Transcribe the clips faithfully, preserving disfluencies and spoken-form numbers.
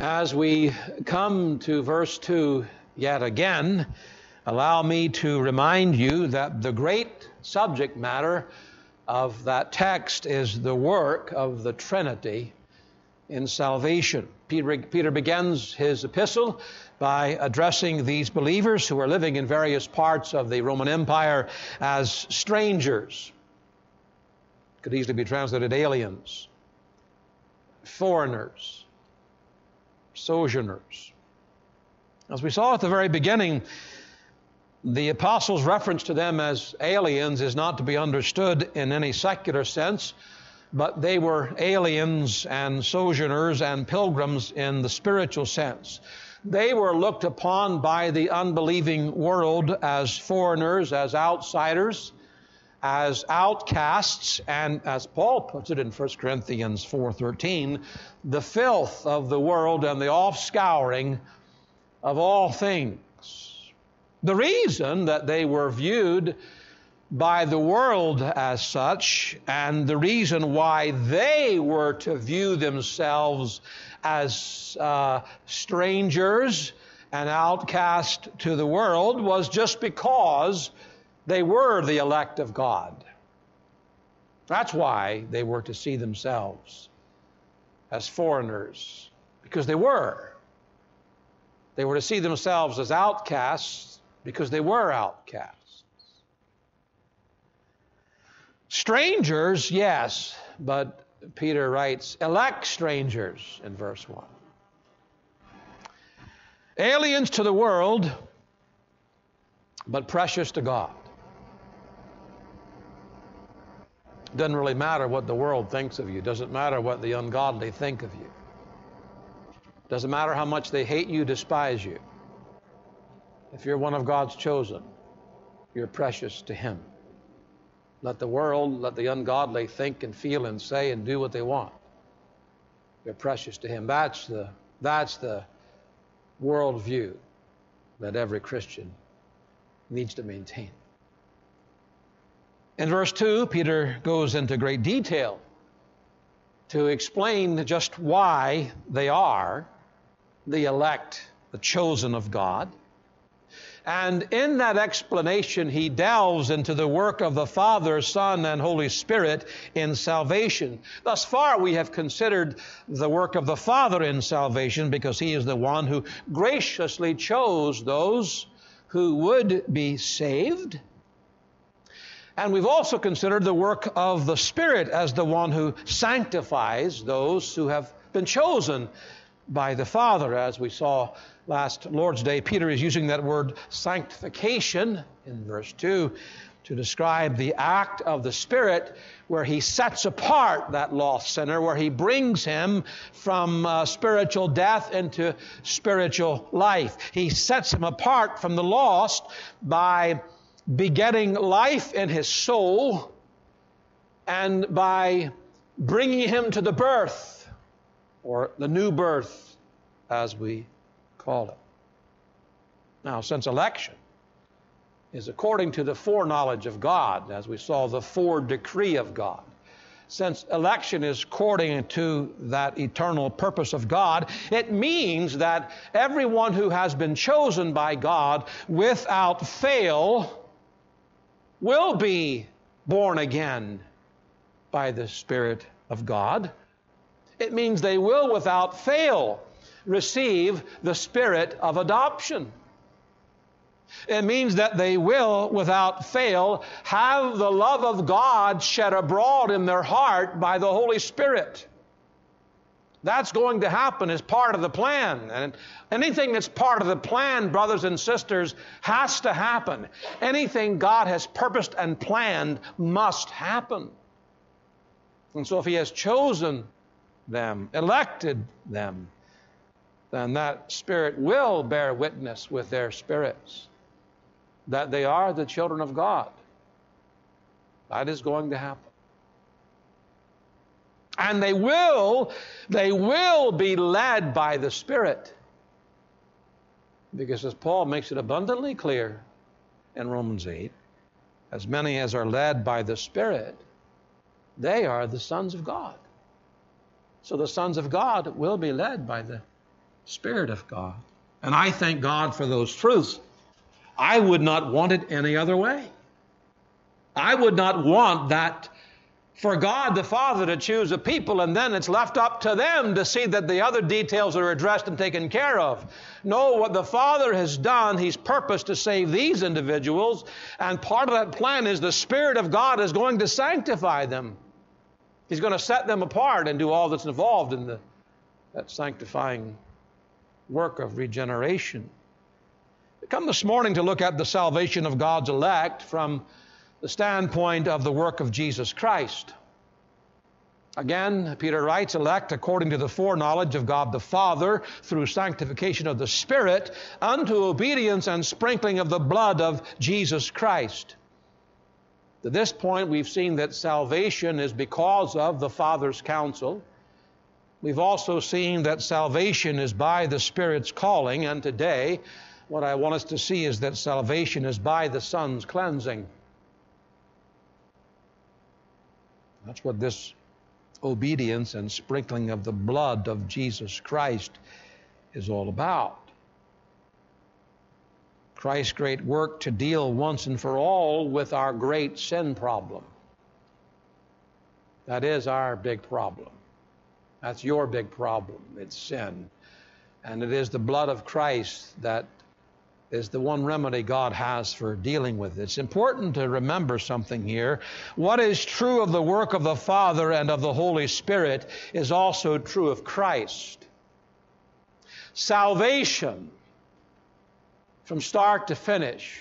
As we come to verse two yet again, allow me to remind you that the great subject matter of that text is the work of the Trinity in salvation. Peter, Peter begins his epistle by addressing these believers who are living in various parts of the Roman Empire as strangers. Could easily be translated aliens, foreigners, sojourners. As we saw at the very beginning, the apostles' reference to them as aliens is not to be understood in any secular sense, but they were aliens and sojourners and pilgrims in the spiritual sense. They were looked upon by the unbelieving world as foreigners, as outsiders, as outcasts, and as Paul puts it in First Corinthians four thirteen, the filth of the world and the offscouring of all things. The reason that they were viewed by the world as such, and the reason why they were to view themselves as uh, strangers and outcast to the world, was just because they were the elect of God. That's why they were to see themselves as foreigners, because they were. They were to see themselves as outcasts because they were outcasts. Strangers, yes, but Peter writes, elect strangers in verse one. Aliens to the world, but precious to God. Doesn't really matter what the world thinks of you. Doesn't matter what the ungodly think of you. Doesn't matter how much they hate you, despise you. If you're one of God's chosen, you're precious to Him. Let the world, let the ungodly think and feel and say and do what they want. You're precious to Him. That's the, that's the worldview that every Christian needs to maintain. In verse two, Peter goes into great detail to explain just why they are the elect, the chosen of God. And in that explanation, he delves into the work of the Father, Son, and Holy Spirit in salvation. Thus far, we have considered the work of the Father in salvation because He is the one who graciously chose those who would be saved. And we've also considered the work of the Spirit as the one who sanctifies those who have been chosen by the Father. As we saw last Lord's Day, Peter is using that word sanctification in verse two to describe the act of the Spirit where He sets apart that lost sinner, where He brings him from uh, spiritual death into spiritual life. He sets him apart from the lost by begetting life in his soul and by bringing him to the birth, or the new birth, as we call it. Now, since election is according to the foreknowledge of God, as we saw, the foredecree of God, since election is according to that eternal purpose of God, it means that everyone who has been chosen by God without fail will be born again by the Spirit of God. It means they will without fail receive the Spirit of adoption. It means that they will without fail have the love of God shed abroad in their heart by the Holy Spirit. That's going to happen as part of the plan. And anything that's part of the plan, brothers and sisters, has to happen. Anything God has purposed and planned must happen. And so if He has chosen them, elected them, then that Spirit will bear witness with their spirits that they are the children of God. That is going to happen. And they will, they will be led by the Spirit. Because as Paul makes it abundantly clear in Romans eight, as many as are led by the Spirit, they are the sons of God. So the sons of God will be led by the Spirit of God. And I thank God for those truths. I would not want it any other way. I would not want that for God the Father to choose a people and then it's left up to them to see that the other details are addressed and taken care of. No, what the Father has done, He's purposed to save these individuals, and part of that plan is the Spirit of God is going to sanctify them. He's going to set them apart and do all that's involved in the, that sanctifying work of regeneration. We come this morning to look at the salvation of God's elect from the standpoint of the work of Jesus Christ. Again, Peter writes, elect according to the foreknowledge of God the Father through sanctification of the Spirit unto obedience and sprinkling of the blood of Jesus Christ. To this point, we've seen that salvation is because of the Father's counsel. We've also seen that salvation is by the Spirit's calling, and today what I want us to see is that salvation is by the Son's cleansing. That's what this obedience and sprinkling of the blood of Jesus Christ is all about. Christ's great work to deal once and for all with our great sin problem. That is our big problem. That's your big problem. It's sin. And it is the blood of Christ that is the one remedy God has for dealing with it. It's important to remember something here. What is true of the work of the Father and of the Holy Spirit is also true of Christ. Salvation, from start to finish,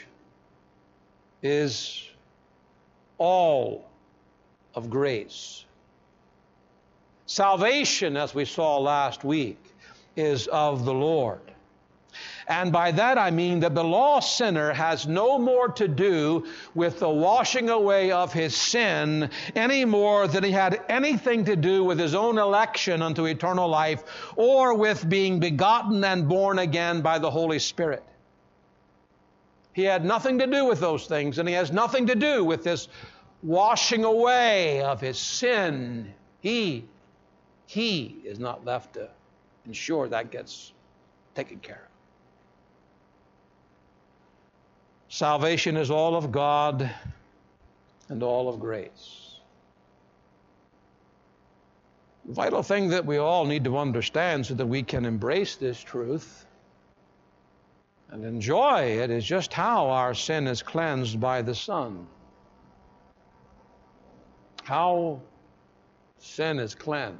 is all of grace. Salvation, as we saw last week, is of the Lord. And by that I mean that the lost sinner has no more to do with the washing away of his sin any more than he had anything to do with his own election unto eternal life or with being begotten and born again by the Holy Spirit. He had nothing to do with those things, and he has nothing to do with this washing away of his sin. He, he is not left to ensure that gets taken care of. Salvation is all of God and all of grace. The vital thing that we all need to understand so that we can embrace this truth and enjoy it is just how our sin is cleansed by the Son. How sin is cleansed.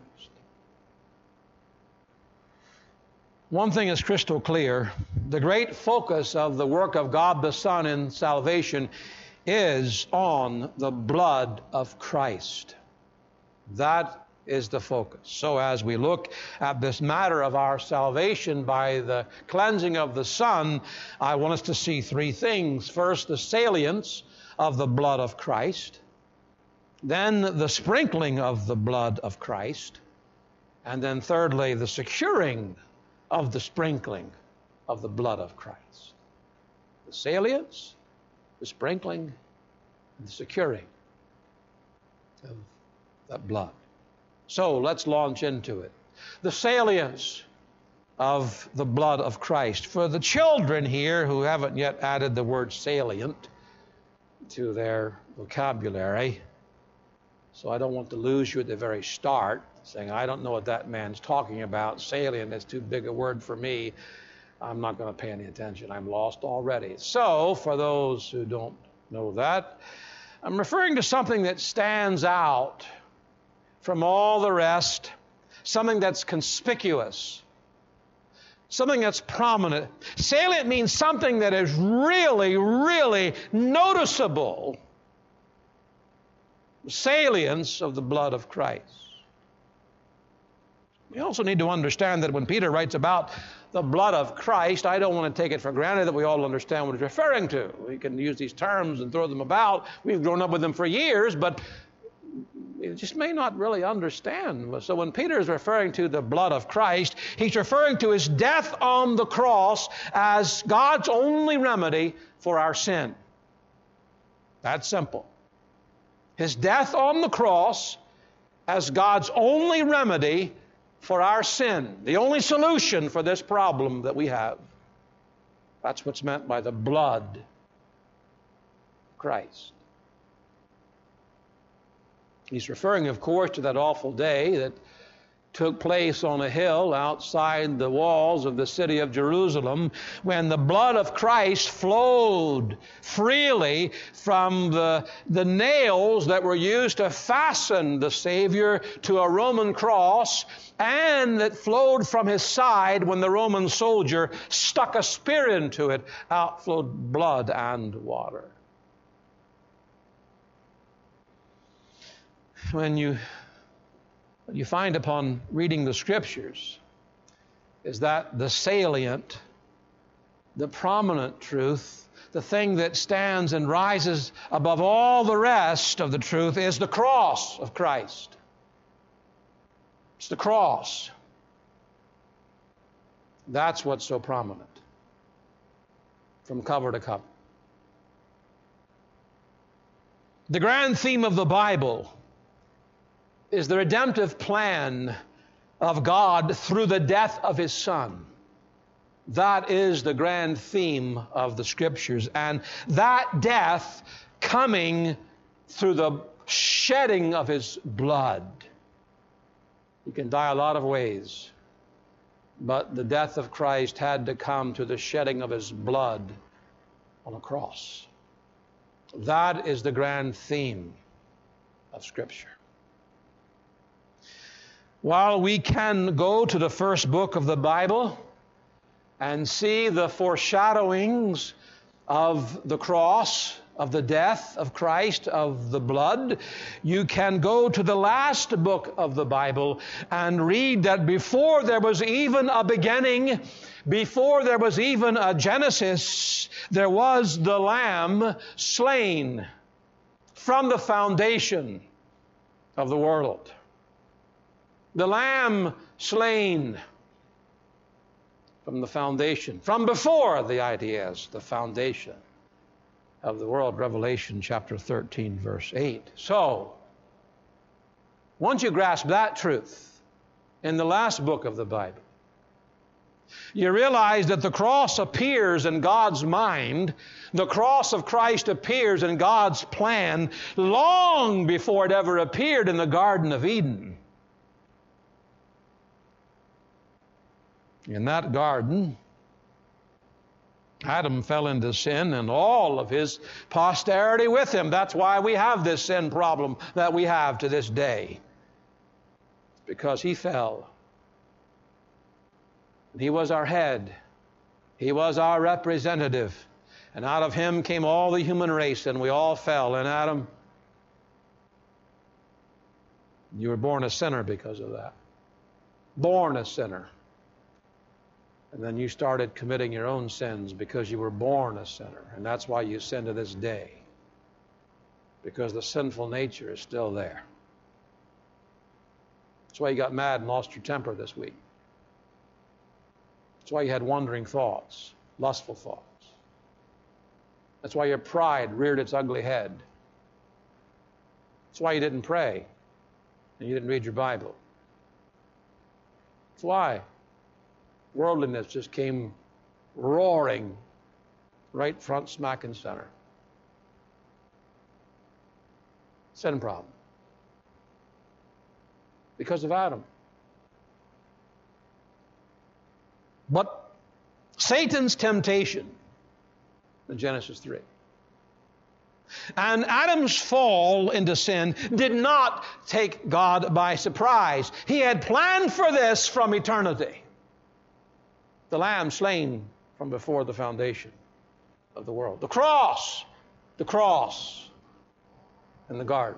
One thing is crystal clear. The great focus of the work of God the Son in salvation is on the blood of Christ. That is the focus. So as we look at this matter of our salvation by the cleansing of the Son, I want us to see three things. First, the salience of the blood of Christ. Then the sprinkling of the blood of Christ. And then thirdly, the securing of the sprinkling of the blood of Christ. The salience, the sprinkling, and the securing of that blood. So let's launch into it. The salience of the blood of Christ. For the children here who haven't yet added the word salient to their vocabulary, so I don't want to lose you at the very start, saying, I don't know what that man's talking about. Salient is too big a word for me. I'm not going to pay any attention. I'm lost already. So, for those who don't know that, I'm referring to something that stands out from all the rest, something that's conspicuous, something that's prominent. Salient means something that is really, really noticeable. The salience of the blood of Christ. We also need to understand that when Peter writes about the blood of Christ, I don't want to take it for granted that we all understand what he's referring to. We can use these terms and throw them about. We've grown up with them for years, but we just may not really understand. So when Peter is referring to the blood of Christ, he's referring to his death on the cross as God's only remedy for our sin. That's simple. His death on the cross as God's only remedy for our sin, the only solution for this problem that we have. That's what's meant by the blood of Christ. He's referring, of course, to that awful day that took place on a hill outside the walls of the city of Jerusalem, when the blood of Christ flowed freely from the, the nails that were used to fasten the Savior to a Roman cross, and that flowed from his side when the Roman soldier stuck a spear into it. Out flowed blood and water. When you What you find upon reading the Scriptures is that the salient, the prominent truth, the thing that stands and rises above all the rest of the truth is the cross of Christ. It's the cross. That's what's so prominent from cover to cover. The grand theme of the Bible is the redemptive plan of God through the death of His Son. That is the grand theme of the Scriptures. And that death coming through the shedding of His blood. You can die a lot of ways, but the death of Christ had to come to the shedding of His blood on a cross. That is the grand theme of Scripture. While we can go to the first book of the Bible and see the foreshadowings of the cross, of the death of Christ, of the blood, you can go to the last book of the Bible and read that before there was even a beginning, before there was even a Genesis, there was the Lamb slain from the foundation of the world. The Lamb slain from the foundation, from before the idea is the foundation of the world. Revelation chapter thirteen, verse eight. So, once you grasp that truth in the last book of the Bible, you realize that the cross appears in God's mind. The cross of Christ appears in God's plan long before it ever appeared in the Garden of Eden. In that garden, Adam fell into sin and all of his posterity with him. That's why we have this sin problem that we have to this day. It's because he fell. He was our head. He was our representative. And out of him came all the human race, and we all fell. And Adam, you were born a sinner because of that. Born a sinner. And then you started committing your own sins because you were born a sinner. And that's why you sin to this day. Because the sinful nature is still there. That's why you got mad and lost your temper this week. That's why you had wandering thoughts, lustful thoughts. That's why your pride reared its ugly head. That's why you didn't pray and you didn't read your Bible. That's why worldliness just came roaring right front, smack, and center. Sin problem. Because of Adam. But Satan's temptation in Genesis three and Adam's fall into sin did not take God by surprise. He had planned for this from eternity. The Lamb slain from before the foundation of the world. The cross, the cross in the garden.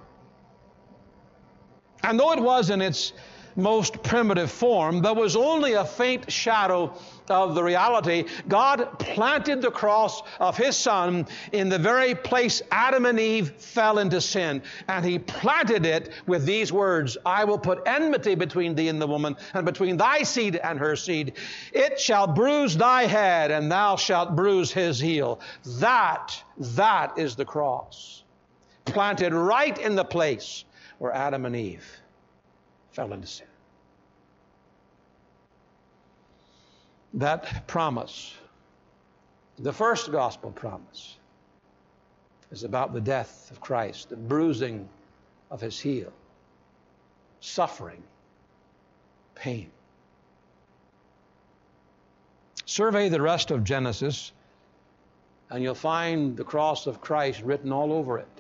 And though it was in its most primitive form, there was only a faint shadow of the reality. God planted the cross of His Son in the very place Adam and Eve fell into sin. And He planted it with these words, I will put enmity between thee and the woman, and between thy seed and her seed. It shall bruise thy head, and thou shalt bruise his heel. That, that is the cross. Planted right in the place where Adam and Eve fell into sin. That promise, the first gospel promise, is about the death of Christ, the bruising of his heel, suffering, pain. Survey the rest of Genesis, and you'll find the cross of Christ written all over it.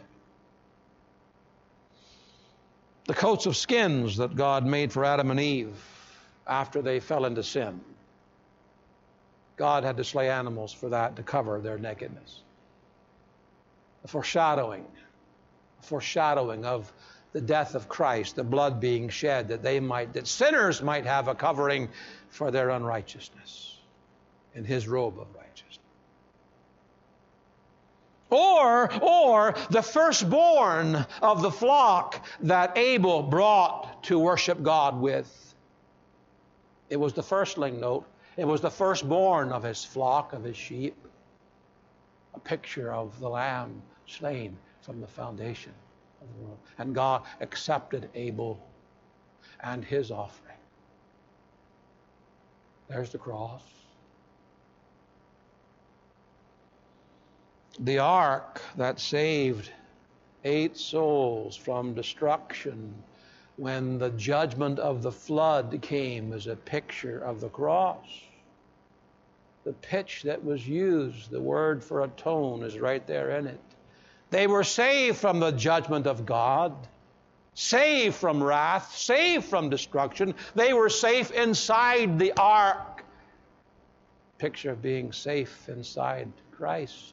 The coats of skins that God made for Adam and Eve after they fell into sin. God had to slay animals for that to cover their nakedness. The foreshadowing, foreshadowing of the death of Christ, the blood being shed that they might, that sinners might have a covering for their unrighteousness in his robe of righteousness. Or, or the firstborn of the flock that Abel brought to worship God with. It was the firstling, note. It was the firstborn of his flock, of his sheep. A picture of the lamb slain from the foundation of the world. And God accepted Abel and his offering. There's the cross. The ark that saved eight souls from destruction when the judgment of the flood came is a picture of the cross. The pitch that was used, the word for atone, is right there in it. They were saved from the judgment of God, saved from wrath, saved from destruction. They were safe inside the ark. Picture of being safe inside Christ.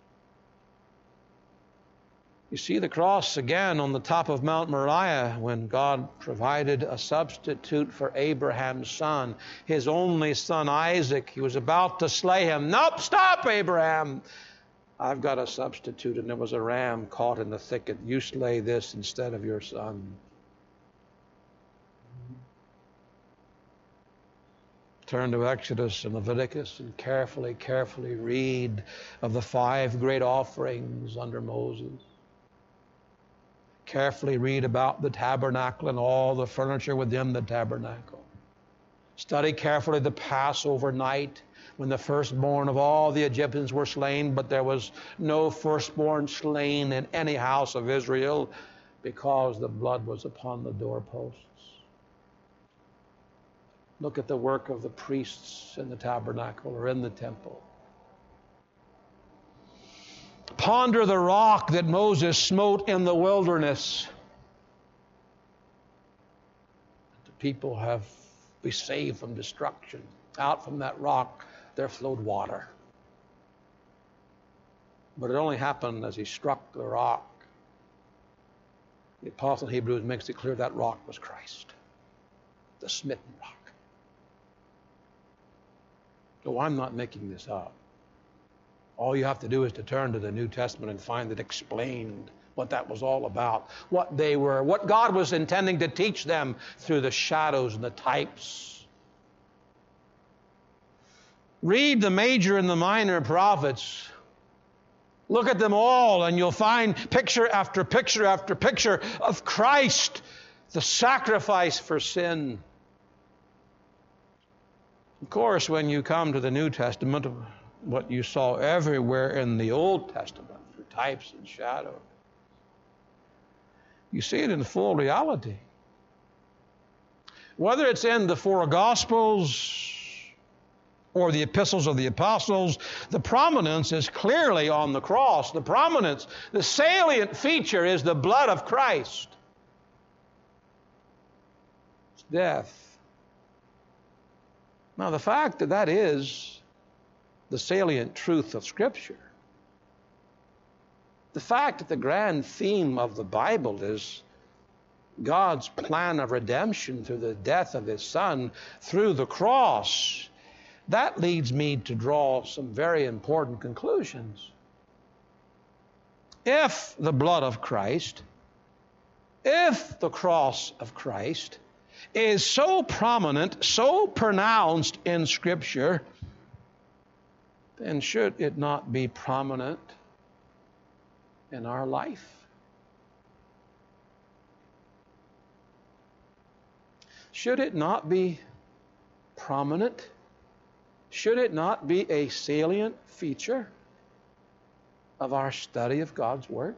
You see the cross again on the top of Mount Moriah when God provided a substitute for Abraham's son, his only son Isaac. He was about to slay him. Nope, stop, Abraham. I've got a substitute, and there was a ram caught in the thicket. You slay this instead of your son. Turn to Exodus and Leviticus and carefully, carefully read of the five great offerings under Moses. Carefully read about the tabernacle and all the furniture within the tabernacle. Study carefully the Passover night when the firstborn of all the Egyptians were slain, but there was no firstborn slain in any house of Israel because the blood was upon the doorposts. Look at the work of the priests in the tabernacle or in the temple. Ponder the rock that Moses smote in the wilderness. The people have been saved from destruction. Out from that rock there flowed water. But it only happened as he struck the rock. The apostle in Hebrews makes it clear that rock was Christ, the smitten rock. So I'm not making this up. All you have to do is to turn to the New Testament and find it explained what that was all about, what they were, what God was intending to teach them through the shadows and the types. Read the major and the minor prophets. Look at them all, and you'll find picture after picture after picture of Christ, the sacrifice for sin. Of course, when you come to the New Testament, what you saw everywhere in the Old Testament for types and shadows, you see it in full reality. Whether it's in the four Gospels or the epistles of the apostles, the prominence is clearly on the cross. The prominence, the salient feature is the blood of Christ. It's death. Now, the fact that that is the salient truth of Scripture, the fact that the grand theme of the Bible is God's plan of redemption through the death of His Son through the cross, that leads me to draw some very important conclusions. If the blood of Christ, if the cross of Christ is so prominent, so pronounced in Scripture, then should it not be prominent in our life? Should it not be prominent Should it not be a salient feature of our study of God's Word?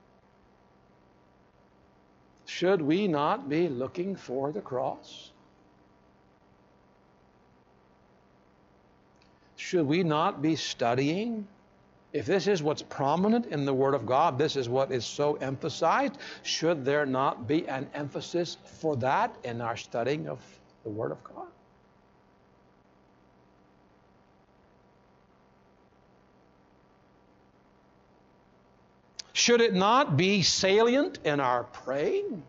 Should we not be looking for the cross? Should we not be studying? If this is what's prominent in the Word of God, this is what is so emphasized, should there not be an emphasis for that in our studying of the Word of God? Should it not be salient in our praying?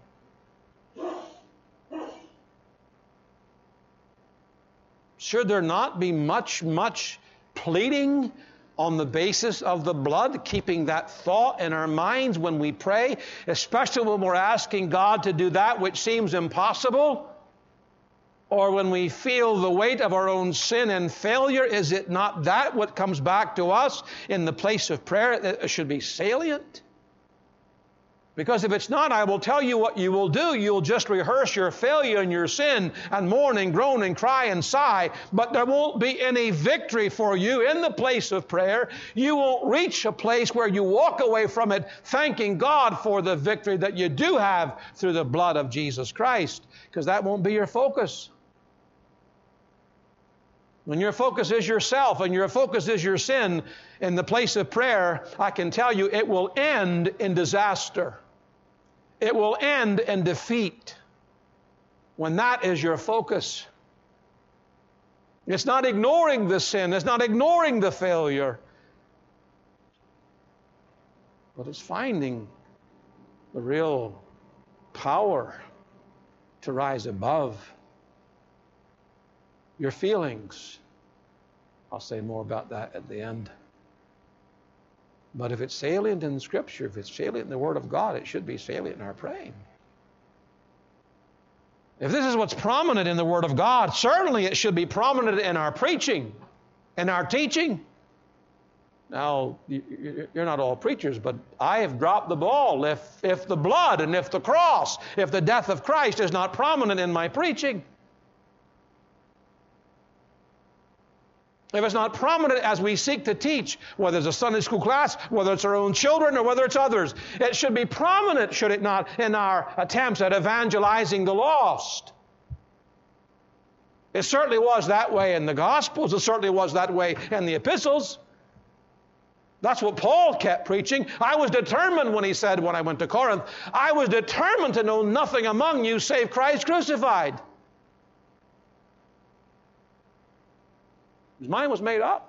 Should there not be much, much pleading on the basis of the blood, keeping that thought in our minds when we pray, especially when we're asking God to do that which seems impossible? Or when we feel the weight of our own sin and failure, is it not that what comes back to us in the place of prayer that should be salient? Because if it's not, I will tell you what you will do. You'll just rehearse your failure and your sin and mourn and groan and cry and sigh, but there won't be any victory for you in the place of prayer. You won't reach a place where you walk away from it thanking God for the victory that you do have through the blood of Jesus Christ, because that won't be your focus. When your focus is yourself and your focus is your sin in the place of prayer, I can tell you it will end in disaster. It will end in defeat when that is your focus. It's not ignoring the sin. It's not ignoring the failure. But it's finding the real power to rise above your feelings. I'll say more about that at the end. But if it's salient in Scripture, if it's salient in the Word of God, it should be salient in our praying. If this is what's prominent in the Word of God, certainly it should be prominent in our preaching, in our teaching. Now, you're not all preachers, but I have dropped the ball if, if the blood and if the cross, if the death of Christ is not prominent in my preaching. If it's not prominent as we seek to teach, whether it's a Sunday school class, whether it's our own children, or whether it's others, it should be prominent, should it not, in our attempts at evangelizing the lost. It certainly was that way in the Gospels. It certainly was that way in the epistles. That's what Paul kept preaching. I was determined when he said, when I went to Corinth, I was determined to know nothing among you save Christ crucified. His mind was made up.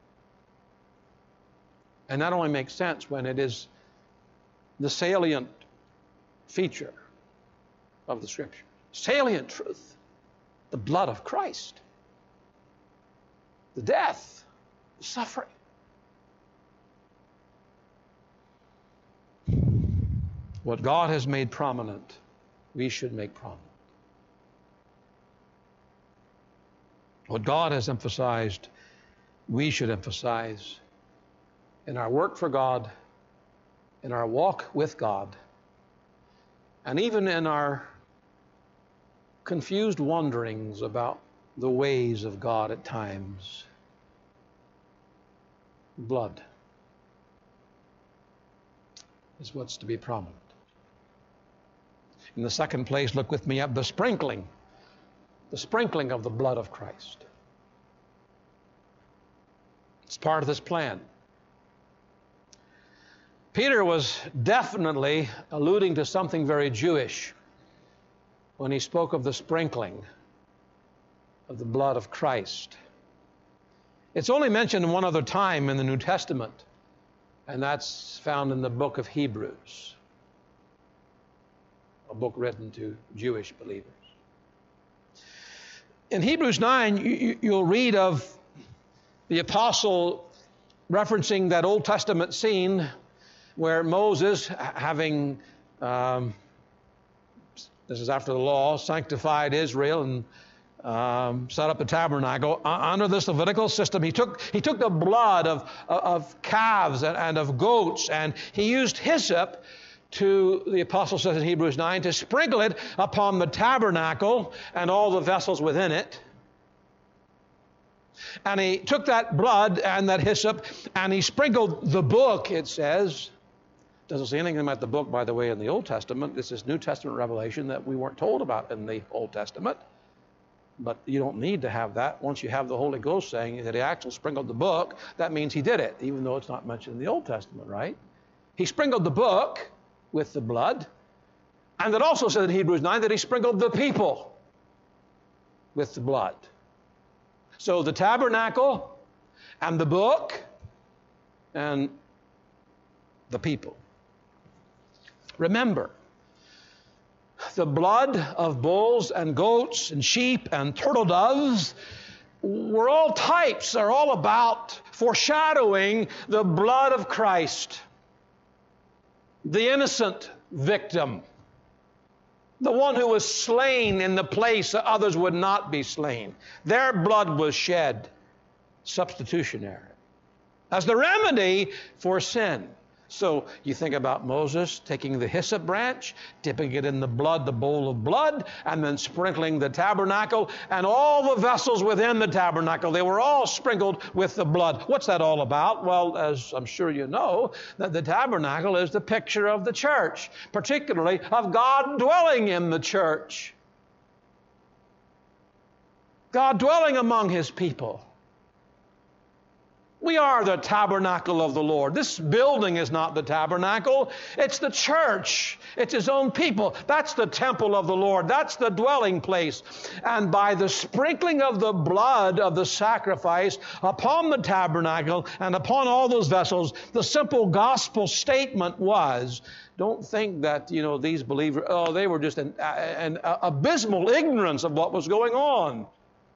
And that only makes sense when it is the salient feature of the Scripture. Salient truth. The blood of Christ. The death. The suffering. What God has made prominent, we should make prominent. What God has emphasized, we should emphasize in our work for God, in our walk with God, and even in our confused wanderings about the ways of God at times. Blood is what's to be prominent. In the second place, look with me at the sprinkling. The sprinkling of the blood of Christ. It's part of this plan. Peter was definitely alluding to something very Jewish when he spoke of the sprinkling of the blood of Christ. It's only mentioned one other time in the New Testament, and that's found in the book of Hebrews, a book written to Jewish believers. In Hebrews nine, you, you'll read of the apostle referencing that Old Testament scene where Moses, having, um, this is after the law, sanctified Israel and um, set up the tabernacle. Uh, under this Levitical system, he took, he took the blood of, of calves and, and of goats, and he used hyssop to, the apostle says in Hebrews nine, to sprinkle it upon the tabernacle and all the vessels within it. And he took that blood and that hyssop, and he sprinkled the book, it says. Doesn't say anything about the book, by the way, in the Old Testament. This is New Testament revelation that we weren't told about in the Old Testament. But you don't need to have that. Once you have the Holy Ghost saying that he actually sprinkled the book, that means he did it, even though it's not mentioned in the Old Testament, right? He sprinkled the book with the blood. And it also says in Hebrews nine that he sprinkled the people with the blood. So the tabernacle and the book and the people. Remember, the blood of bulls and goats and sheep and turtle doves were all types, they're all about foreshadowing the blood of Christ, the innocent victim, the one who was slain in the place that others would not be slain. Their blood was shed, substitutionary, as the remedy for sin. So you think about Moses taking the hyssop branch, dipping it in the blood, the bowl of blood, and then sprinkling the tabernacle and all the vessels within the tabernacle. They were all sprinkled with the blood. What's that all about? Well, as I'm sure you know, that the tabernacle is the picture of the church, particularly of God dwelling in the church. God dwelling among his people. We are the tabernacle of the Lord. This building is not the tabernacle. It's the church. It's his own people. That's the temple of the Lord. That's the dwelling place. And by the sprinkling of the blood of the sacrifice upon the tabernacle and upon all those vessels, the simple gospel statement was, don't think that, you know, these believers, oh, they were just an, an abysmal ignorance of what was going on.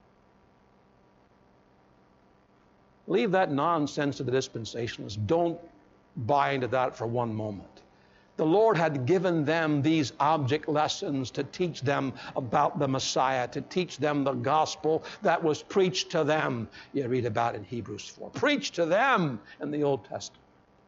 Leave that nonsense to the dispensationalists. Don't buy into that for one moment. The Lord had given them these object lessons to teach them about the Messiah, to teach them the gospel that was preached to them. You read about it in Hebrews four. Preached to them in the Old Testament.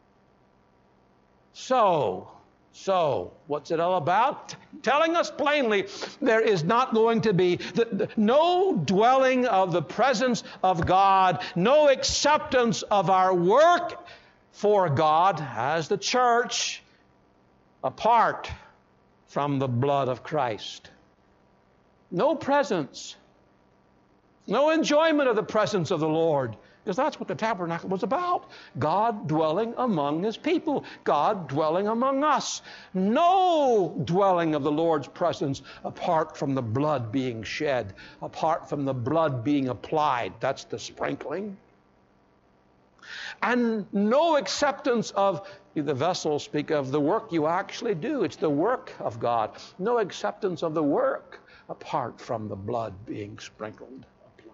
So, So, what's it all about? Telling us plainly there is not going to be the, the, no dwelling of the presence of God, no acceptance of our work for God as the church apart from the blood of Christ. No presence, no enjoyment of the presence of the Lord. Because that's what the tabernacle was about. God dwelling among his people. God dwelling among us. No dwelling of the Lord's presence apart from the blood being shed, apart from the blood being applied. That's the sprinkling. And no acceptance of, the vessels speak of the work you actually do. It's the work of God. No acceptance of the work apart from the blood being sprinkled.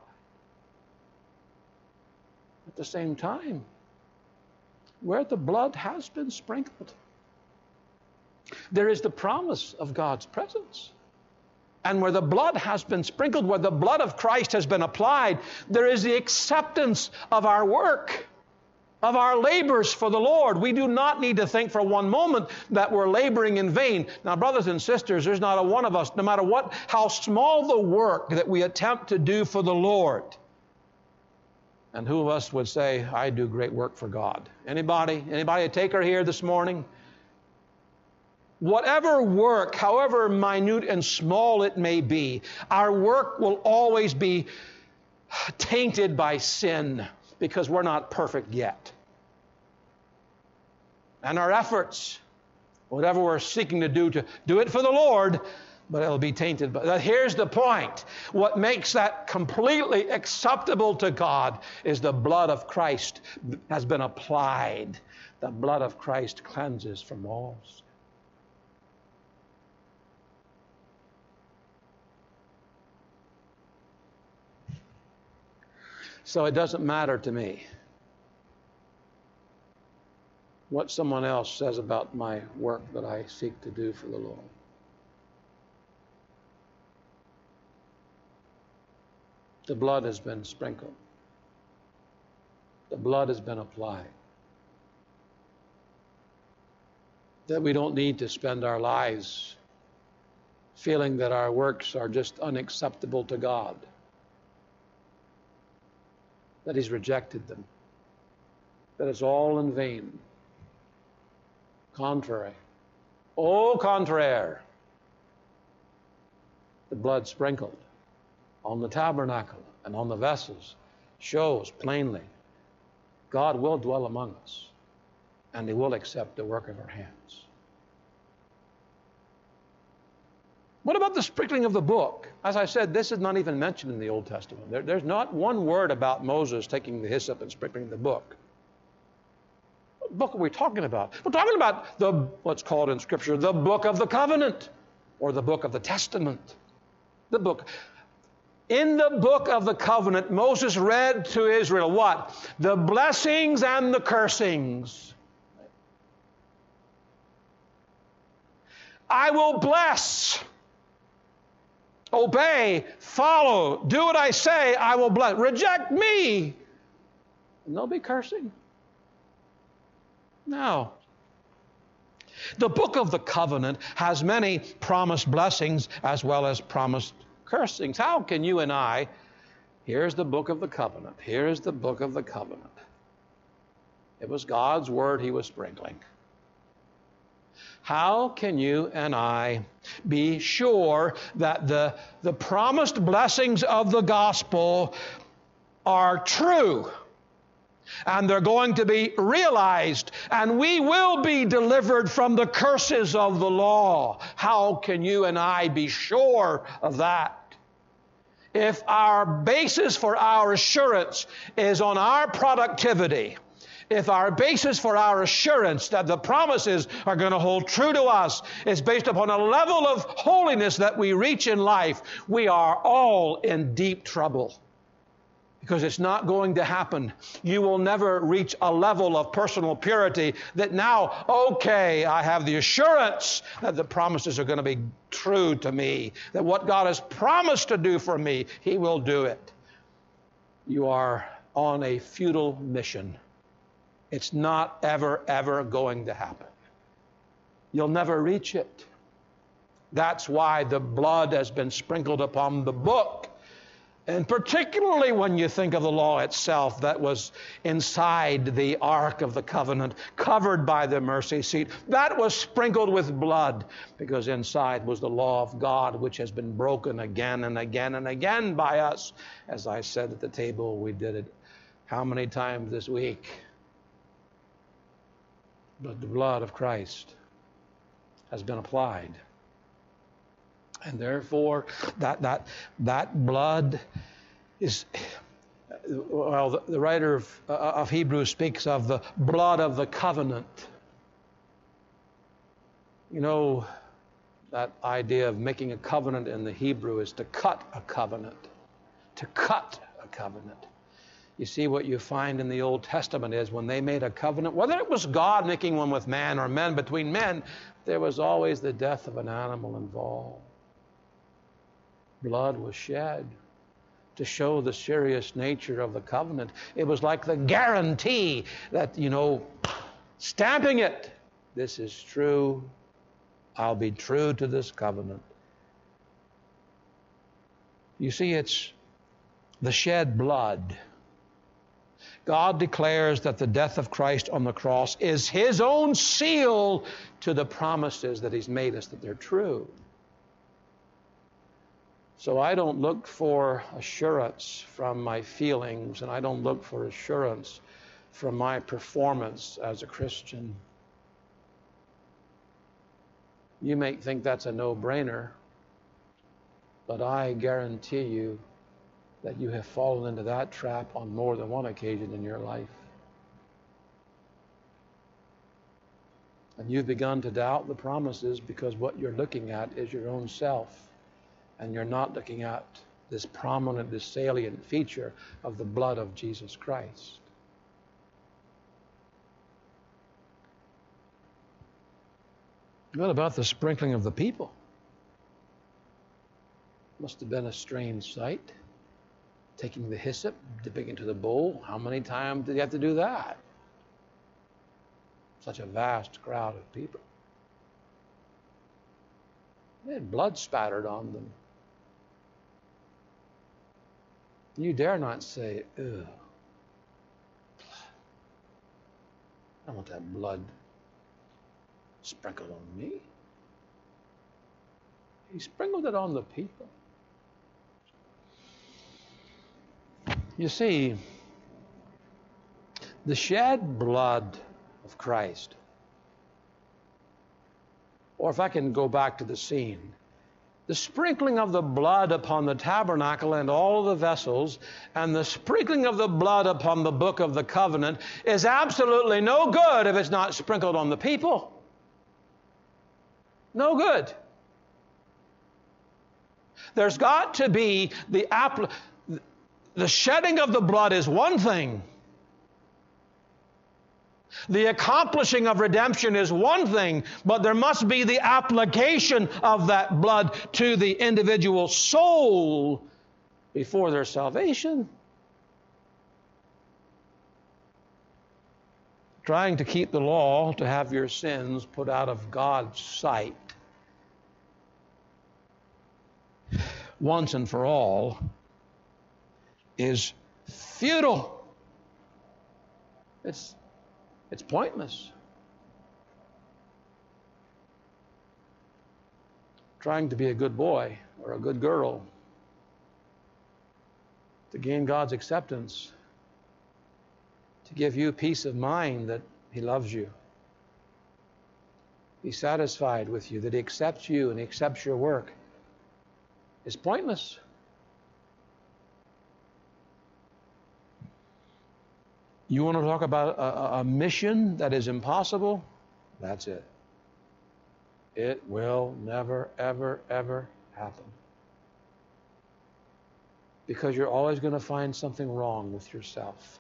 At the same time, where the blood has been sprinkled, there is the promise of God's presence. And where the blood has been sprinkled, where the blood of Christ has been applied, there is the acceptance of our work, of our labors for the Lord. We do not need to think for one moment that we're laboring in vain. Now, brothers and sisters, there's not a one of us, no matter what, how small the work that we attempt to do for the Lord. And who of us would say, I do great work for God? Anybody? Anybody a taker here this morning? Whatever work, however minute and small it may be, our work will always be tainted by sin because we're not perfect yet. And our efforts, whatever we're seeking to do, to do it for the Lord, but it'll be tainted. But here's the point. What makes that completely acceptable to God is the blood of Christ has been applied. The blood of Christ cleanses from all sin. So it doesn't matter to me what someone else says about my work that I seek to do for the Lord. The blood has been sprinkled. The blood has been applied. That we don't need to spend our lives feeling that our works are just unacceptable to God. that he's rejected them, that it's all in vain. Contrary. Au contraire. The blood sprinkled on the tabernacle and on the vessels shows plainly God will dwell among us, and he will accept the work of our hands. What about the sprinkling of the book? As I said, this is not even mentioned in the Old Testament. There, there's not one word about Moses taking the hyssop and sprinkling the book. What book are we talking about? We're talking about the what's called in Scripture the book of the covenant, or the book of the testament. The book. In the book of the covenant, Moses read to Israel what? The blessings and the cursings. I will bless. Obey, follow, do what I say, I will bless. Reject me, and they'll be cursing. No. The book of the covenant has many promised blessings as well as promised cursings. How can you and I, here's the book of the covenant, here's the book of the covenant. It was God's word he was sprinkling. How can you and I be sure that the, the promised blessings of the gospel are true and they're going to be realized and we will be delivered from the curses of the law? How can you and I be sure of that? If our basis for our assurance is on our productivity, if our basis for our assurance that the promises are going to hold true to us is based upon a level of holiness that we reach in life, we are all in deep trouble. Because it's not going to happen. You will never reach a level of personal purity that now, okay, I have the assurance that the promises are going to be true to me, that what God has promised to do for me, he will do it. You are on a futile mission. It's not ever, ever going to happen. You'll never reach it. That's why the blood has been sprinkled upon the book. And particularly when you think of the law itself that was inside the Ark of the Covenant, covered by the mercy seat, that was sprinkled with blood because inside was the law of God, which has been broken again and again and again by us. As I said at the table, we did it how many times this week? But the blood of Christ has been applied. And therefore, that that that blood is, well, the, the writer of, uh, of Hebrews speaks of the blood of the covenant. You know, that idea of making a covenant in the Hebrew is to cut a covenant. To cut a covenant. You see, what you find in the Old Testament is when they made a covenant, whether it was God making one with man or men between men, there was always the death of an animal involved. Blood was shed to show the serious nature of the covenant. It was like the guarantee that, you know, stamping it. This is true. I'll be true to this covenant. You see, it's the shed blood. God declares that the death of Christ on the cross is his own seal to the promises that he's made us, that they're true. So I don't look for assurance from my feelings, and I don't look for assurance from my performance as a Christian. You may think that's a no-brainer, but I guarantee you that you have fallen into that trap on more than one occasion in your life. And you've begun to doubt the promises because what you're looking at is your own self. And you're not looking at this prominent, this salient feature of the blood of Jesus Christ. What about the sprinkling of the people? Must have been a strange sight. Taking the hyssop, dipping into the bowl. How many times did you have to do that? Such a vast crowd of people. They had blood spattered on them. You dare not say, ugh. I don't want that blood sprinkled on me. He sprinkled it on the people. You see, the shed blood of Christ, or if I can go back to the scene, the sprinkling of the blood upon the tabernacle and all of the vessels, and the sprinkling of the blood upon the book of the covenant is absolutely no good if it's not sprinkled on the people. No good. There's got to be the application. The shedding of the blood is one thing. The accomplishing of redemption is one thing, but there must be the application of that blood to the individual soul before their salvation. Trying to keep the law to have your sins put out of God's sight once and for all is futile. It's, it's pointless. Trying to be a good boy or a good girl to gain God's acceptance, to give you peace of mind that He loves you, He's satisfied with you, that He accepts you and He accepts your work, is pointless. You want to talk about a, a mission that is impossible? That's it. It will never, ever, ever happen. Because you're always going to find something wrong with yourself.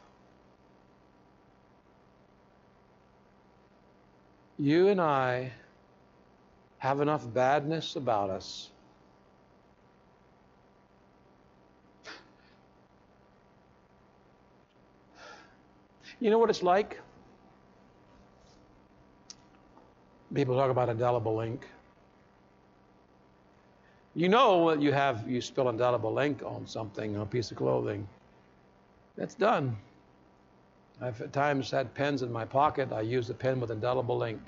You and I have enough badness about us. You know what it's like? People talk about indelible ink. You know you have, you spill indelible ink on something, on a piece of clothing. It's done. I've at times had pens in my pocket. I use a pen with indelible ink.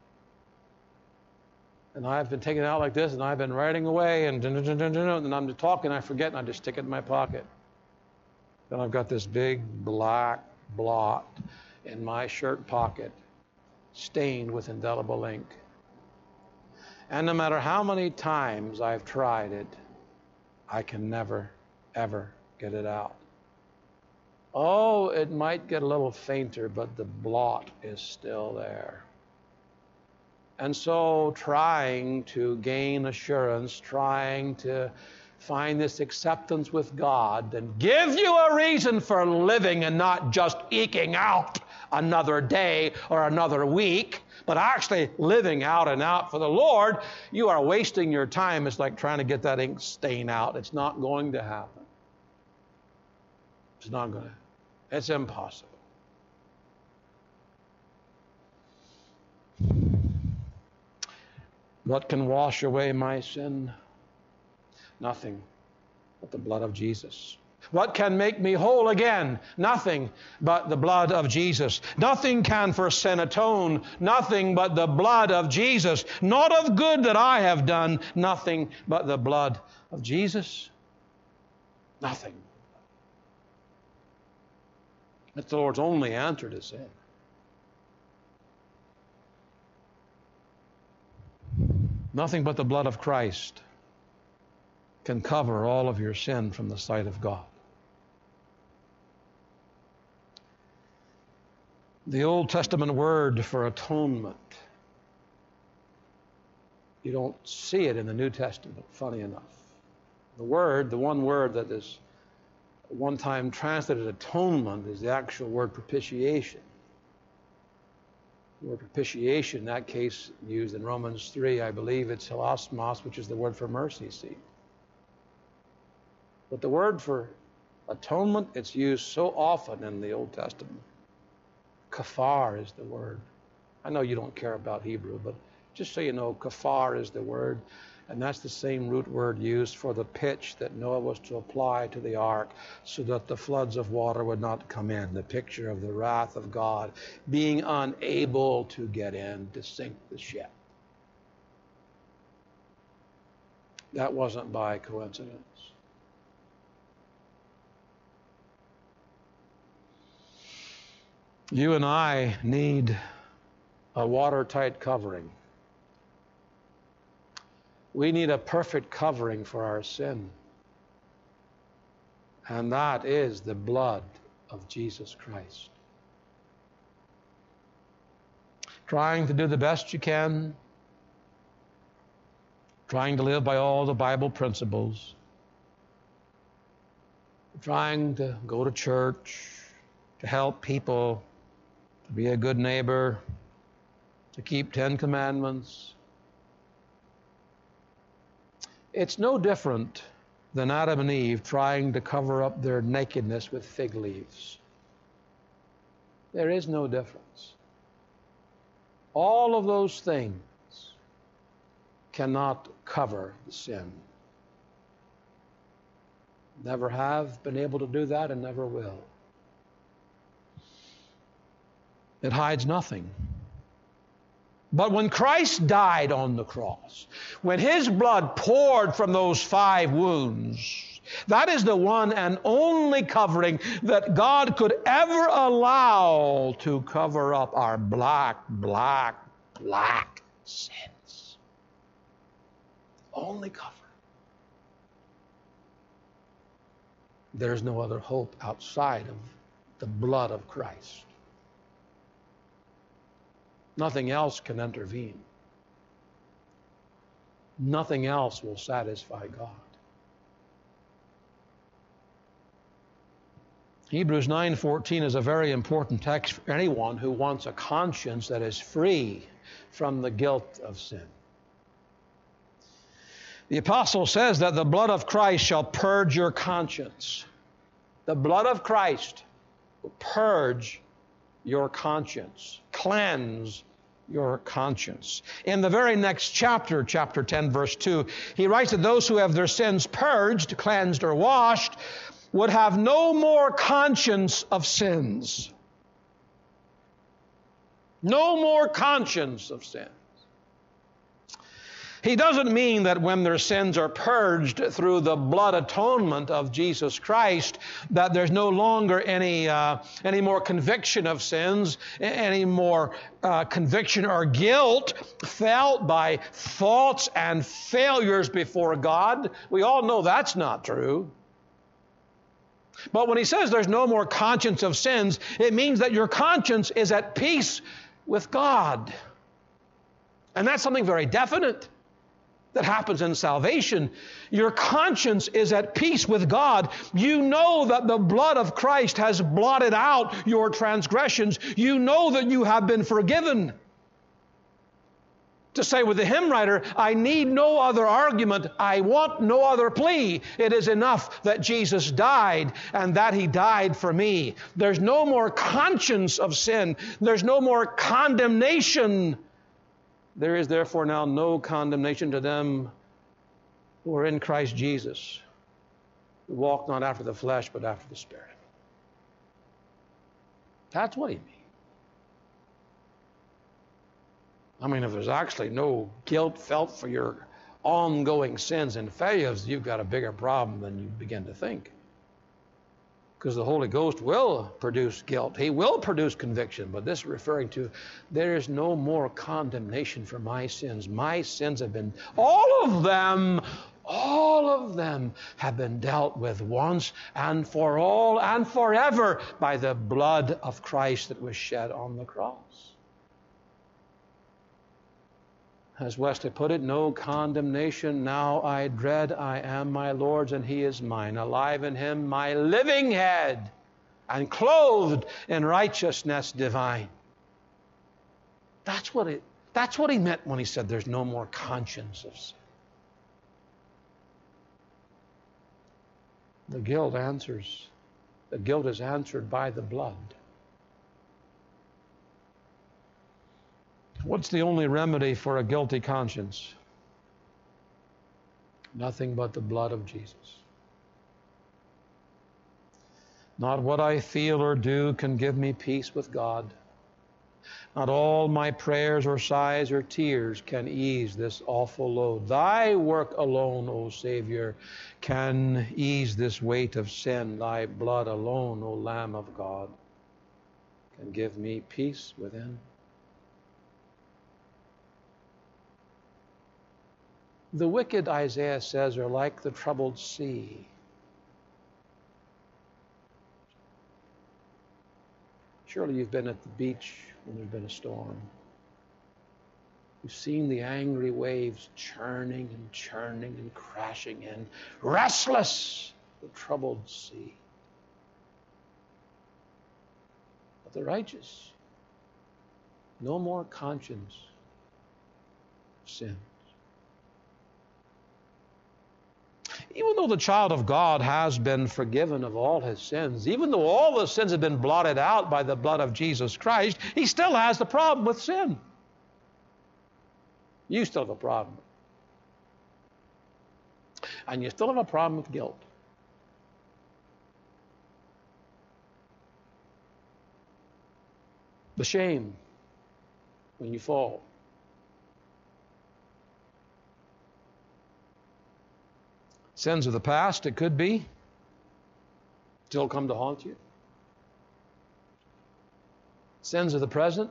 And I've been taking it out like this, and I've been writing away, and then I'm just talking, I forget, and I just stick it in my pocket. Then I've got this big black blot in my shirt pocket, stained with indelible ink. And no matter how many times I've tried it, I can never, ever get it out. Oh, it might get a little fainter, but the blot is still there. And so trying to gain assurance, trying to find this acceptance with God and give you a reason for living and not just eking out another day or another week, but actually living out and out for the Lord, you are wasting your time. It's like trying to get that ink stain out. It's not going to happen. It's not going to. It's impossible. What can wash away my sin? Nothing but the blood of Jesus. What can make me whole again? Nothing but the blood of Jesus. Nothing can for sin atone. Nothing but the blood of Jesus. Not of good that I have done. Nothing but the blood of Jesus. Nothing. That's the Lord's only answer to sin. Nothing but the blood of Christ can cover all of your sin from the sight of God. The Old Testament word for atonement, you don't see it in the New Testament, funny enough. The word, the one word that is one time translated atonement is the actual word propitiation. The word propitiation, in that case used in Romans three, I believe it's hilasmos, which is the word for mercy seat. But the word for atonement, it's used so often in the Old Testament. Kafar is the word. I know you don't care about Hebrew, but just so you know, kafar is the word. And that's the same root word used for the pitch that Noah was to apply to the ark so that the floods of water would not come in. The picture of the wrath of God being unable to get in to sink the ship. That wasn't by coincidence. You and I need a watertight covering. We need a perfect covering for our sin. And that is the blood of Jesus Christ. Trying to do the best you can, trying to live by all the Bible principles, trying to go to church, to help people, to be a good neighbor, to keep Ten Commandments. It's no different than Adam and Eve trying to cover up their nakedness with fig leaves. There is no difference. All of those things cannot cover the sin. Never have been able to do that and never will. It hides nothing. But when Christ died on the cross, when His blood poured from those five wounds, that is the one and only covering that God could ever allow to cover up our black, black, black sins. Only cover. There's no other hope outside of the blood of Christ. Nothing else can intervene. Nothing else will satisfy God. Hebrews nine fourteen is a very important text for anyone who wants a conscience that is free from the guilt of sin. The apostle says that the blood of Christ shall purge your conscience. The blood of Christ will purge your conscience, cleanse your conscience. In the very next chapter, chapter ten, verse two, he writes that those who have their sins purged, cleansed, or washed would have no more conscience of sins. No more conscience of sins. He doesn't mean that when their sins are purged through the blood atonement of Jesus Christ, that there's no longer any uh, any more conviction of sins, any more uh, conviction or guilt felt by faults and failures before God. We all know that's not true. But when he says there's no more conscience of sins, it means that your conscience is at peace with God. And that's something very definite that happens in salvation. Your conscience is at peace with God. You know that the blood of Christ has blotted out your transgressions. You know that you have been forgiven. To say with the hymn writer, I need no other argument. I want no other plea. It is enough that Jesus died and that He died for me. There's no more conscience of sin. There's no more condemnation. There is therefore now no condemnation to them who are in Christ Jesus, who walk not after the flesh, but after the Spirit. That's what He means. I mean, if there's actually no guilt felt for your ongoing sins and failures, you've got a bigger problem than you begin to think. Because the Holy Ghost will produce guilt. He will produce conviction. But this is referring to, there is no more condemnation for my sins. My sins have been, all of them, all of them have been dealt with once and for all and forever by the blood of Christ that was shed on the cross. As Wesley put it, no condemnation now I dread. I am my Lord's and He is mine. Alive in Him, my living head, and clothed in righteousness divine. That's what it, that's what he meant when he said there's no more conscience of sin. The guilt answers. The guilt is answered by the blood. What's the only remedy for a guilty conscience? Nothing but the blood of Jesus. Not what I feel or do can give me peace with God. Not all my prayers or sighs or tears can ease this awful load. Thy work alone, O Savior, can ease this weight of sin. Thy blood alone, O Lamb of God, can give me peace within. The wicked, Isaiah says, are like the troubled sea. Surely you've been at the beach when there's been a storm. You've seen the angry waves churning and churning and crashing in. Restless, the troubled sea. But the righteous, no more conscience of sin. Even though the child of God has been forgiven of all his sins, even though all the sins have been blotted out by the blood of Jesus Christ, he still has the problem with sin. You still have a problem. And you still have a problem with guilt. The shame when you fall. Sins of the past, it could be, still come to haunt you. Sins of the present.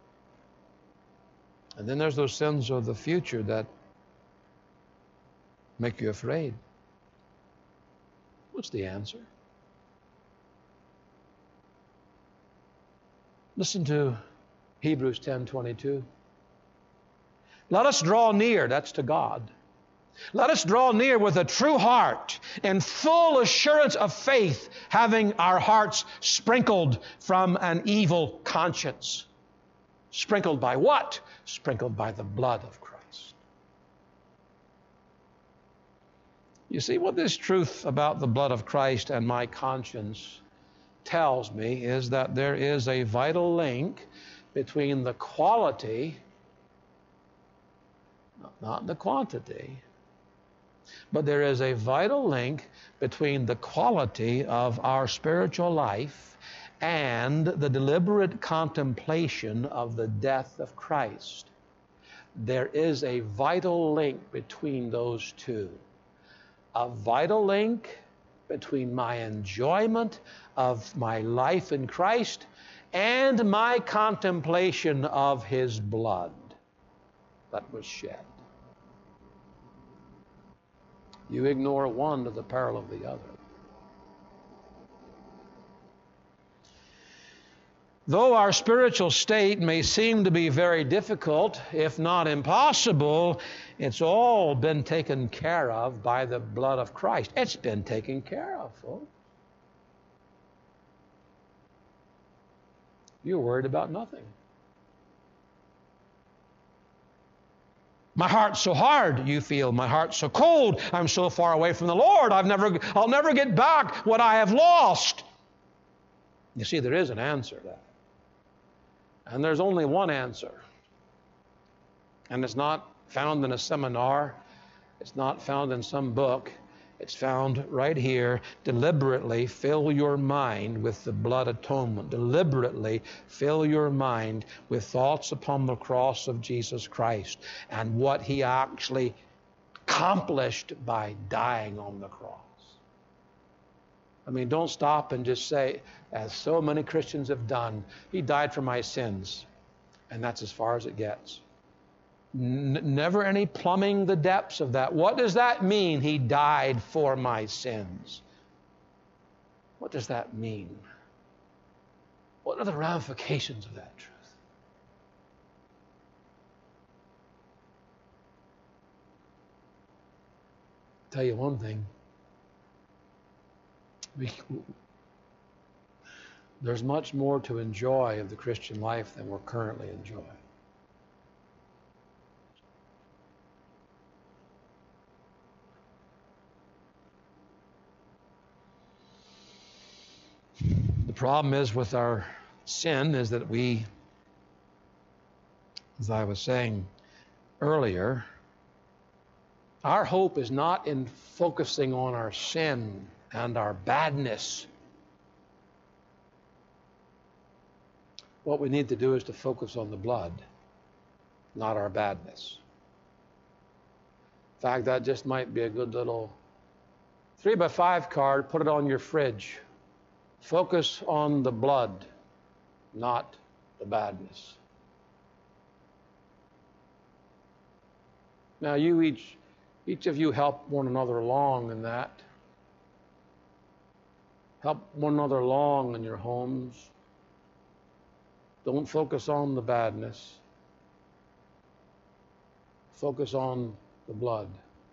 And then there's those sins of the future that make you afraid. What's the answer? Listen to Hebrews ten twenty-two. Let us draw near, that's to God. Let us draw near with a true heart and full assurance of faith, having our hearts sprinkled from an evil conscience. Sprinkled by what? Sprinkled by the blood of Christ. You see, what this truth about the blood of Christ and my conscience tells me is that there is a vital link between the quality, not the quantity, but there is a vital link between the quality of our spiritual life and the deliberate contemplation of the death of Christ. There is a vital link between those two. A vital link between my enjoyment of my life in Christ and my contemplation of His blood that was shed. You ignore one to the peril of the other. Though our spiritual state may seem to be very difficult, if not impossible, it's all been taken care of by the blood of Christ. It's been taken care of, folks. You're worried about nothing. My heart's so hard, you feel. My heart's so cold. I'm so far away from the Lord. I've never, I'll never get back what I have lost. You see, there is an answer to that. And there's only one answer. And it's not found in a seminar. It's not found in some book. It's found right here. Deliberately fill your mind with the blood atonement. Deliberately fill your mind with thoughts upon the cross of Jesus Christ and what He actually accomplished by dying on the cross. I mean, don't stop and just say, as so many Christians have done, He died for my sins. And that's as far as it gets. N- never any plumbing the depths of that. What does that mean? He died for my sins. What does that mean? What are the ramifications of that truth? I'll tell you one thing. We, there's much more to enjoy of the Christian life than we're currently enjoying. The problem is with our sin is that we, as I was saying earlier, Our hope is not in focusing on our sin and our badness. What we need to do is to focus on the blood, not our badness. In fact, that just might be a good little three by five card. Put it on your fridge. Focus on the blood, not the badness. Now, you each, each of you help one another along in that. Help one another along in your homes. Don't focus on the badness. Focus on the blood.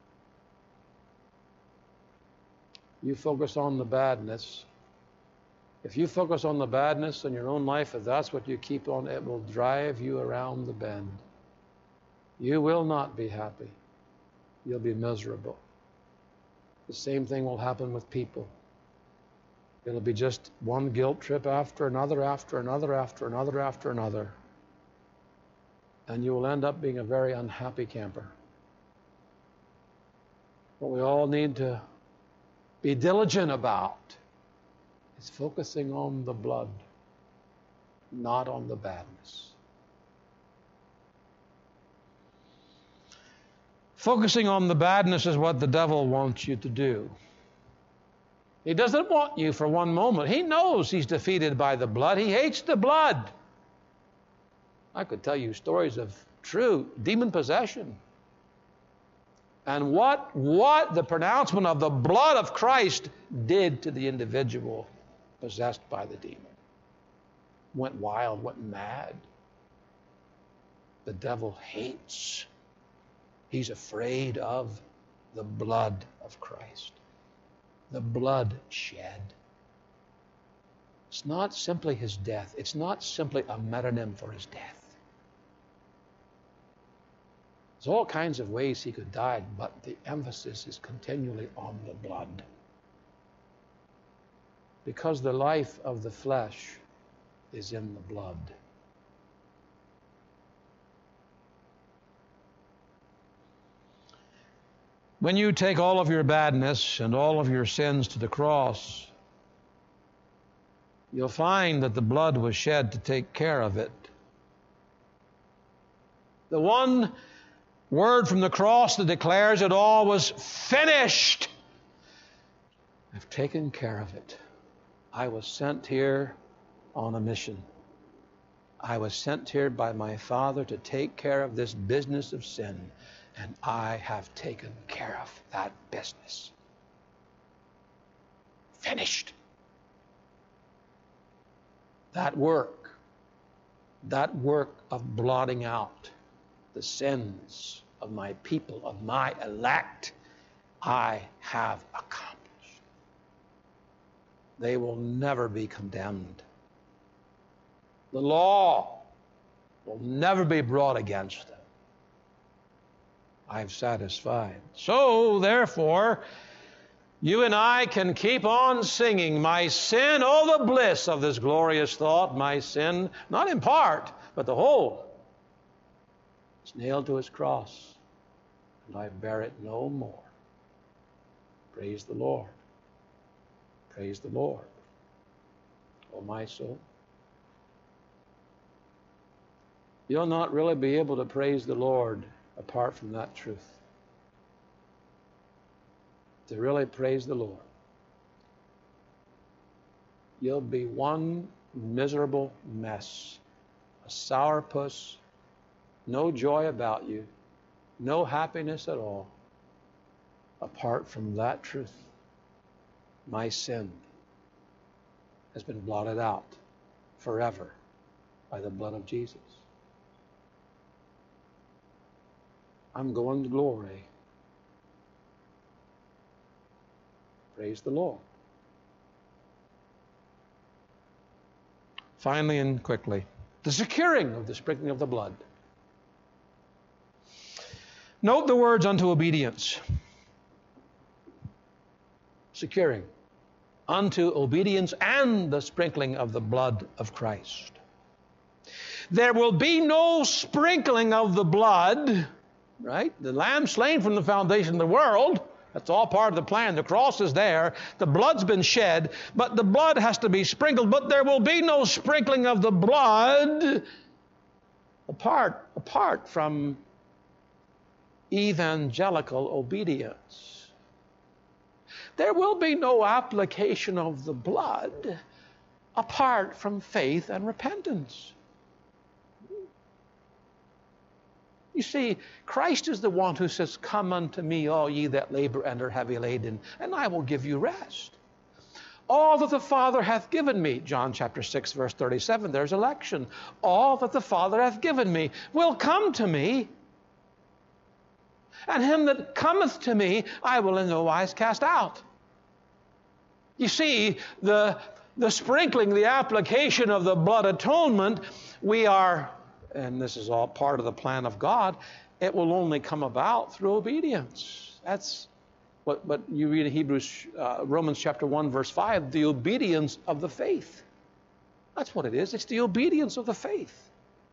You focus on the badness. If you focus on the badness in your own life, if that's what you keep on, it will drive you around the bend. You will not be happy. You'll be miserable. The same thing will happen with people. It'll be just one guilt trip after another, after another, after another, after another. And you will end up being a very unhappy camper. What we all need to be diligent about is focusing on the blood, not on the badness. Focusing on the badness is what the devil wants you to do. He doesn't want you for one moment. He knows he's defeated by the blood. He hates the blood. I could tell you stories of true demon possession. And what, what the pronouncement of the blood of Christ did to the individual possessed by the demon. Went wild, went mad. The devil hates. He's afraid of the blood of Christ. The blood shed. It's not simply his death. It's not simply a metonym for his death. There's all kinds of ways he could die, but the emphasis is continually on the blood. Because the life of the flesh is in the blood. When you take all of your badness and all of your sins to the cross, you'll find that the blood was shed to take care of it. The one word from the cross that declares it all was finished. I've taken care of it. I was sent here on a mission. I was sent here by my Father to take care of this business of sin, and I have taken care of that business. Finished. That work, that work of blotting out the sins of my people, of my elect, I have accomplished. They will never be condemned. The law will never be brought against them. I've satisfied. So, therefore, you and I can keep on singing, my sin, oh, the bliss of this glorious thought, my sin, not in part, but the whole. It's nailed to his cross, and I bear it no more. Praise the Lord. Praise the Lord, oh my soul. You'll not really be able to praise the Lord apart from that truth. To really praise the Lord, you'll be one miserable mess, a sourpuss, no joy about you, no happiness at all, apart from that truth. My sin has been blotted out forever by the blood of Jesus. I'm going to glory. Praise the Lord. Finally and quickly, the securing of the sprinkling of the blood. Note the words unto obedience. Securing. Unto obedience and the sprinkling of the blood of Christ. There will be no sprinkling of the blood right? The lamb slain from the foundation of the world. That's all part of the plan. The cross is there. The blood's been shed, but the blood has to be sprinkled. But there will be no sprinkling of the blood apart, apart from evangelical obedience. There will be no application of the blood apart from faith and repentance. You see, Christ is the one who says, "Come unto me, all ye that labor and are heavy laden, and I will give you rest." All that the Father hath given me, John chapter six, verse thirty-seven, there's election. All that the Father hath given me will come to me, and him that cometh to me I will in no wise cast out. You see, the, the sprinkling, the application of the blood atonement, we are, and this is all part of the plan of God, it will only come about through obedience. That's what, what you read in Hebrews, uh, Romans chapter one, verse five, the obedience of the faith. That's what it is. It's the obedience of the faith.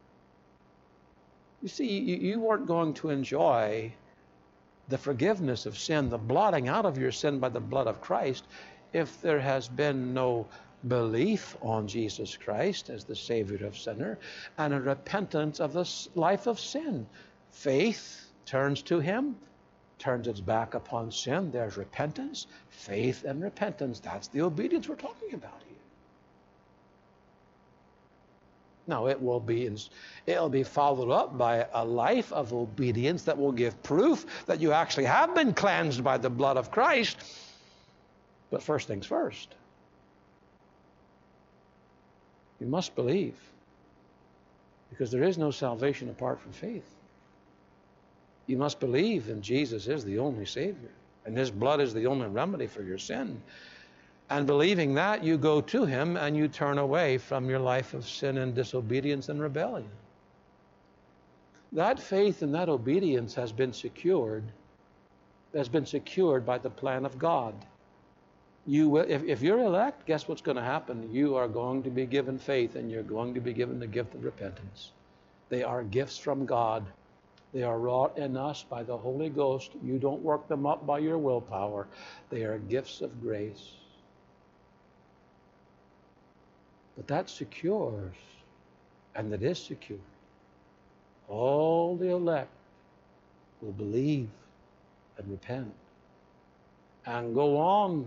You see, you, you weren't going to enjoy the forgiveness of sin, the blotting out of your sin by the blood of Christ, if there has been no belief on Jesus Christ as the Savior of sinner and a repentance of the life of sin. Faith turns to Him, turns its back upon sin. There's repentance, faith and repentance. That's the obedience we're talking about here. Now, it will be, it'll be followed up by a life of obedience that will give proof that you actually have been cleansed by the blood of Christ. But first things first. You must believe, because there is no salvation apart from faith. You must believe in Jesus is the only Savior, and His blood is the only remedy for your sin. And believing that, you go to Him and you turn away from your life of sin and disobedience and rebellion. That faith and that obedience has been secured, has been secured by the plan of God. You will, if, if you're elect, guess what's going to happen? You are going to be given faith, and you're going to be given the gift of repentance. They are gifts from God. They are wrought in us by the Holy Ghost. You don't work them up by your willpower. They are gifts of grace. But that secures, and that is secure. All the elect will believe and repent and go on.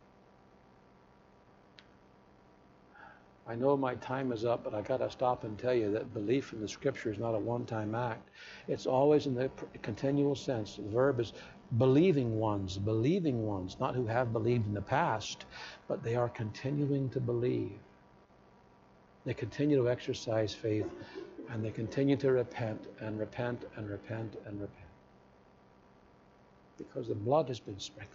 I know my time is up, but I got to stop and tell you that belief in the Scripture is not a one-time act. It's always in the continual sense. The verb is believing ones, believing ones, not who have believed in the past, but they are continuing to believe. They continue to exercise faith, and they continue to repent and repent and repent and repent. Because the blood has been sprinkled.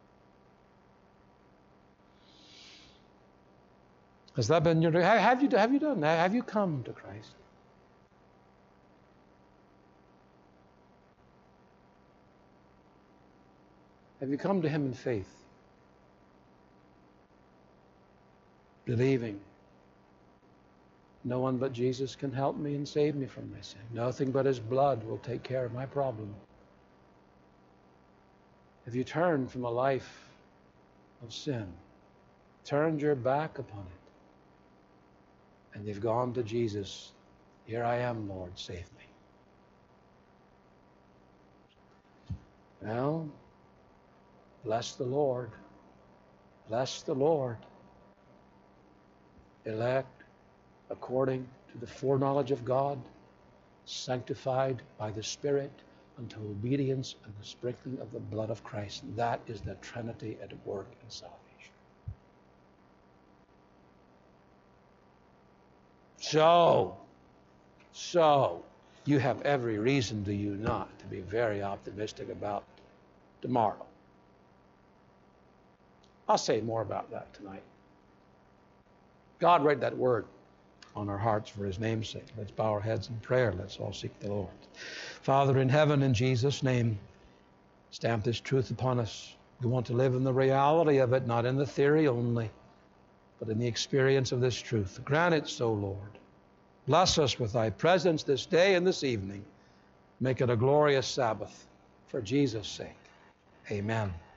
Has that been your, have you, have you done that? Have you come to Christ? Have you come to Him in faith? Believing, no one but Jesus can help me and save me from my sin. Nothing but His blood will take care of my problem. Have you turned from a life of sin, turned your back upon it, and you've gone to Jesus? Here I am, Lord, save me. Well, bless the Lord. Bless the Lord. Elect according to the foreknowledge of God, sanctified by the Spirit unto obedience and the sprinkling of the blood of Christ. That is the Trinity at work in salvation. So, so, you have every reason, do you not, to be very optimistic about tomorrow. I'll say more about that tonight. God, write that word on our hearts for His name's sake. Let's bow our heads in prayer. Let's all seek the Lord. Father in heaven, in Jesus' name, stamp this truth upon us. We want to live in the reality of it, not in the theory only, but in the experience of this truth. Grant it so, Lord. Bless us with Thy presence this day and this evening. Make it a glorious Sabbath for Jesus' sake. Amen.